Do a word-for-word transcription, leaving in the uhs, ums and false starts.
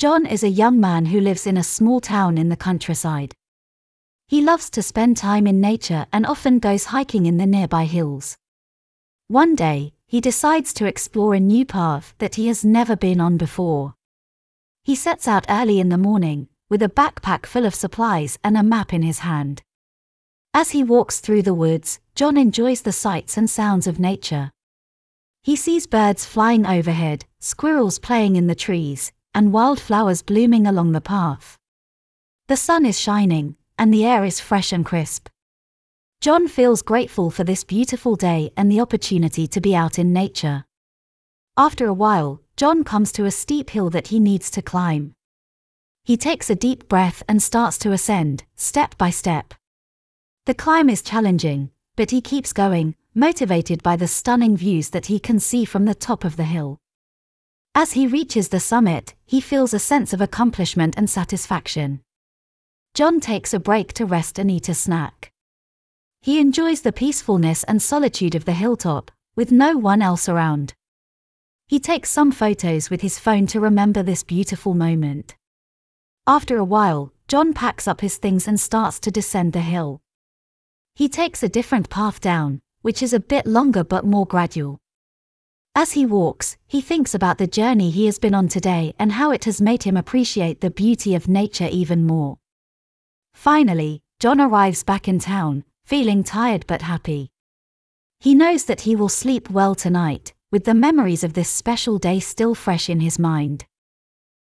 John is a young man who lives in a small town in the countryside. He loves to spend time in nature and often goes hiking in the nearby hills. One day, he decides to explore a new path that he has never been on before. He sets out early in the morning, with a backpack full of supplies and a map in his hand. As he walks through the woods, John enjoys the sights and sounds of nature. He sees birds flying overhead, squirrels playing in the trees, and wildflowers blooming along the path. The sun is shining, and the air is fresh and crisp. John feels grateful for this beautiful day and the opportunity to be out in nature. After a while, John comes to a steep hill that he needs to climb. He takes a deep breath and starts to ascend, step by step. The climb is challenging, but he keeps going, motivated by the stunning views that he can see from the top of the hill. As he reaches the summit, he feels a sense of accomplishment and satisfaction. John takes a break to rest and eat a snack. He enjoys the peacefulness and solitude of the hilltop, with no one else around. He takes some photos with his phone to remember this beautiful moment. After a while, John packs up his things and starts to descend the hill. He takes a different path down, which is a bit longer but more gradual. As he walks, he thinks about the journey he has been on today and how it has made him appreciate the beauty of nature even more. Finally, John arrives back in town, feeling tired but happy. He knows that he will sleep well tonight, with the memories of this special day still fresh in his mind.